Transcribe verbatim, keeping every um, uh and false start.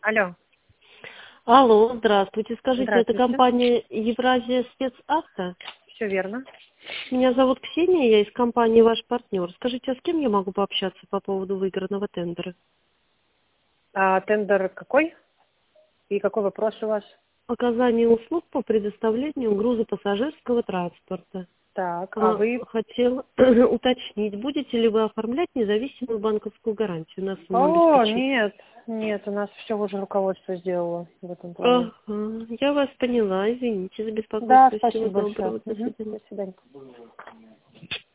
Алло, Алло, здравствуйте. Скажите, это здравствуйте. компания Евразия спецавто? Все верно. Меня зовут Ксения, я из компании ваш партнер. Скажите, а с кем я могу пообщаться по поводу выигранного тендера? А тендер какой? И какой вопрос у вас? Оказание услуг по предоставлению грузопассажирского транспорта. Так, а А, вы... Хотела уточнить, будете ли вы оформлять независимую банковскую гарантию на сумму О, обеспечения? нет, нет, у нас все уже руководство сделало в этом плане. Ага, я вас поняла, извините за Да, беспокойство. Всего спасибо большое. доброго, до Мгм. свидания. До свидания.